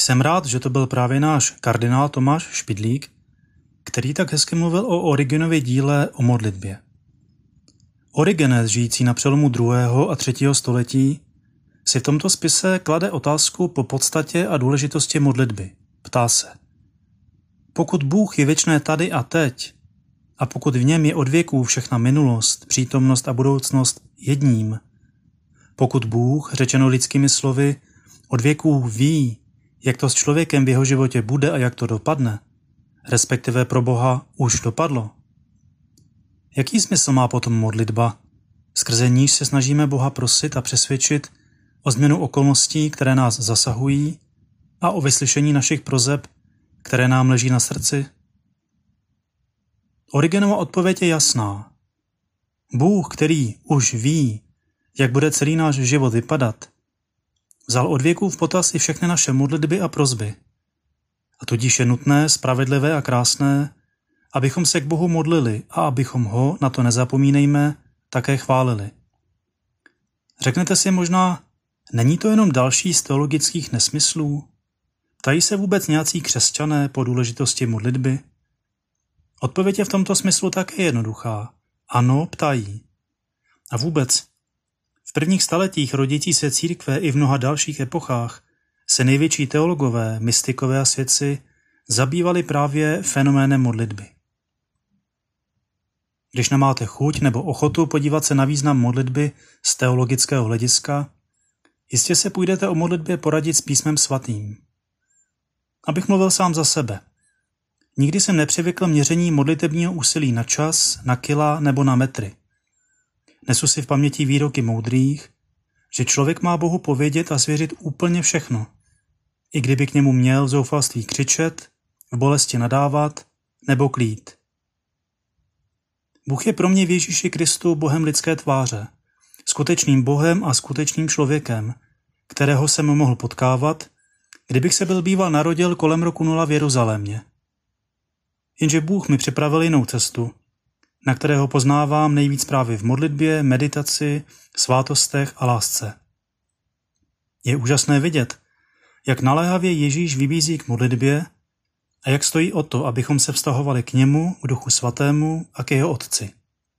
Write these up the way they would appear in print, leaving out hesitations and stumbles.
Jsem rád, že to byl právě náš kardinál Tomáš Špidlík, který tak hezky mluvil o Origenově díle o modlitbě. Origenes, žijící na přelomu 2. a 3. století, si v tomto spise klade otázku po podstatě a důležitosti modlitby. Ptá se: pokud Bůh je věčné tady a teď, a pokud v něm je od věků všechna minulost, přítomnost a budoucnost jedním, pokud Bůh, řečeno lidskými slovy, od věků ví, jak to s člověkem v jeho životě bude a jak to dopadne, respektive pro Boha už dopadlo, jaký smysl má potom modlitba, skrze níž se snažíme Boha prosit a přesvědčit o změnu okolností, které nás zasahují, a o vyslyšení našich proseb, které nám leží na srdci? Origenova odpověď je jasná. Bůh, který už ví, jak bude celý náš život vypadat, vzal od věků v potaz i všechny naše modlitby a prosby. A tudíž je nutné, spravedlivé a krásné, abychom se k Bohu modlili a abychom ho, na to nezapomínejme, také chválili. Řeknete si možná, není to jenom další z teologických nesmyslů? Ptají se vůbec nějací křesťané po důležitosti modlitby? Odpověď je v tomto smyslu také jednoduchá. Ano, ptají. A vůbec, v prvních staletích rodící se církve i v mnoha dalších epochách se největší teologové, mystikové a svědci zabývali právě fenoménem modlitby. Když nemáte chuť nebo ochotu podívat se na význam modlitby z teologického hlediska, jistě se půjdete o modlitbě poradit s Písmem svatým. Abych mluvil sám za sebe. Nikdy jsem nepřivykl měření modlitebního úsilí na čas, na kila nebo na metry. Nesu si v paměti výroky moudrých, že člověk má Bohu povědět a svěřit úplně všechno, i kdyby k němu měl v zoufalství křičet, v bolesti nadávat nebo klít. Bůh je pro mě v Ježíši Kristu Bohem lidské tváře, skutečným Bohem a skutečným člověkem, kterého jsem mohl potkávat, kdybych se byl býval narodil kolem roku 0 v Jeruzalémě. Jenže Bůh mi připravil jinou cestu, na kterého poznávám nejvíc právě v modlitbě, meditaci, svátostech a lásce. Je úžasné vidět, jak naléhavě Ježíš vybízí k modlitbě a jak stojí o to, abychom se vztahovali k němu, k Duchu Svatému a k jeho Otci.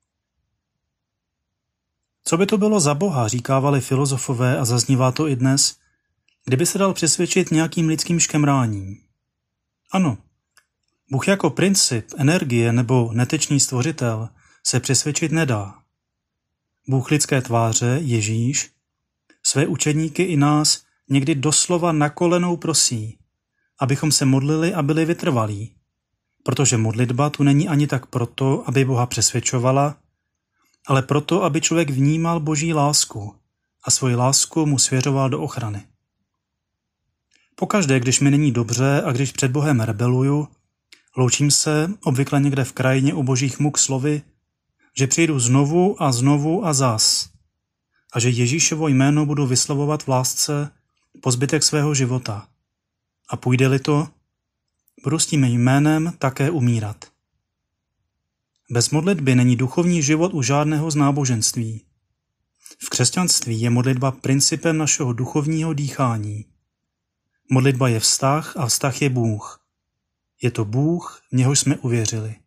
Co by to bylo za Boha, říkávali filozofové a zaznívá to i dnes, kdyby se dal přesvědčit nějakým lidským škemráním. Ano, Bůh jako princip, energie nebo netečný stvořitel se přesvědčit nedá. Bůh lidské tváře, Ježíš, své učedníky i nás někdy doslova na kolenou prosí, abychom se modlili a byli vytrvalí, protože modlitba tu není ani tak proto, aby Boha přesvědčovala, ale proto, aby člověk vnímal Boží lásku a svoji lásku mu svěřoval do ochrany. Pokaždé, když mi není dobře a když před Bohem rebeluju, loučím se, obvykle někde v krajině u božích muk slovy, že přijdu znovu a znovu a zas a že Ježíšovo jméno budu vyslovovat v lásce po zbytek svého života. A půjde-li to, budu s tím jménem také umírat. Bez modlitby není duchovní život u žádného z náboženství. V křesťanství je modlitba principem našeho duchovního dýchání. Modlitba je vztah a vztah je Bůh. Je to Bůh, v něhož jsme uvěřili.